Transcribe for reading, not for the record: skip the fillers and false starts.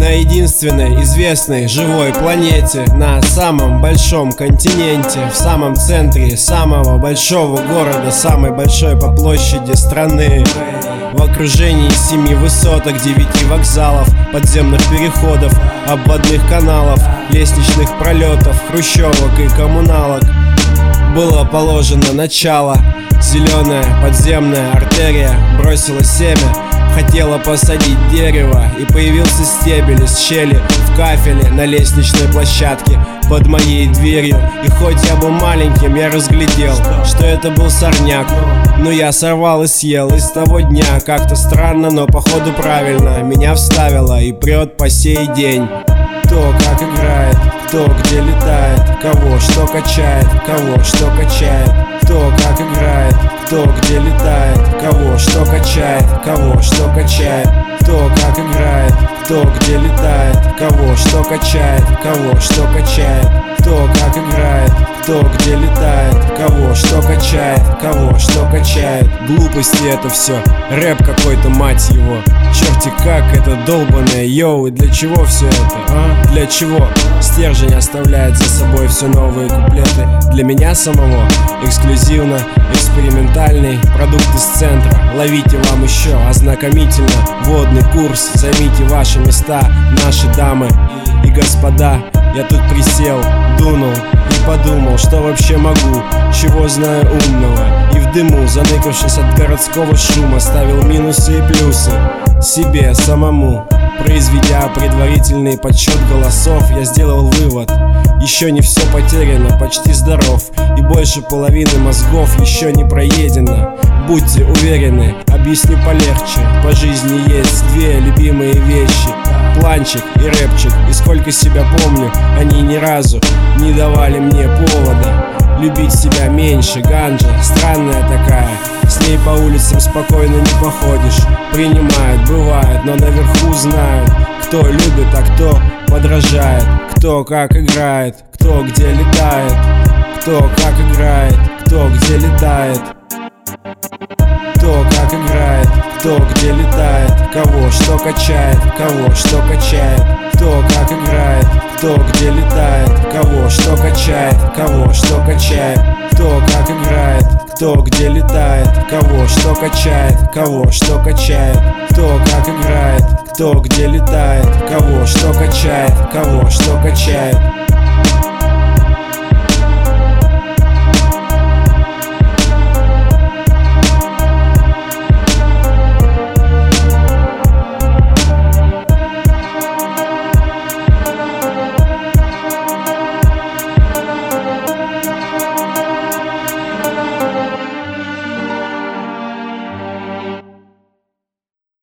На единственной известной живой планете, на самом большом континенте, в самом центре самого большого города, самой большой по площади страны, в окружении 7 высоток, 9 вокзалов, подземных переходов, обводных каналов, лестничных пролетов, хрущевок и коммуналок было положено начало. Зеленая подземная артерия бросила семя, хотела посадить дерево, и появился стебель из щели в кафеле на лестничной площадке под моей дверью. И хоть я был маленьким, я разглядел, что это был сорняк, но я сорвал и съел. И с того дня как-то странно, но походу правильно меня вставило и прет по сей день. Кто как играет, кто где летает, кого что качает, кого что качает. Кто как играет, кто где летает, кого что качает, кого что качает. Кто как играет, кто где летает, кого что качает, кого что качает. Кто как играет, кто где летает, кого что качает, кого что качает. Глупости это все, рэп какой-то, мать его. Черти как это долбаное, йоу, и для чего все это, а? Для чего? Стержень оставляет за собой все новые куплеты. Для меня самого эксклюзивно, экспериментальный продукт из центра. Ловите вам еще ознакомительно водный курс. Займите ваши места, наши дамы и господа. Я тут присел, дунул и подумал, что вообще могу, чего знаю умного. И в дыму, заныкавшись от городского шума, ставил минусы и плюсы себе самому. Произведя предварительный подсчет голосов, я сделал вывод: еще не все потеряно, почти здоров, и больше половины мозгов еще не проедено. Будьте уверены, объясню полегче. По жизни есть две любимые вещи: планчик и рэпчик. И сколько себя помню, они ни разу не давали мне повода любить себя меньше. Ганджа странная такая, с ней по улицам спокойно не походишь. Принимают, бывает, но наверху знают, кто любит, а кто подражает. Кто как играет, кто где летает. Кто как играет, кто где летает. Кто как играет, кто где летает, кого что качает, кого что качает. Кто как играет, кто где летает, кого что качает, кого что качает. Кто как играет, кто где летает, кого что качает, кого что качает. Кто как играет, кто где летает, кого что качает, кого что качает.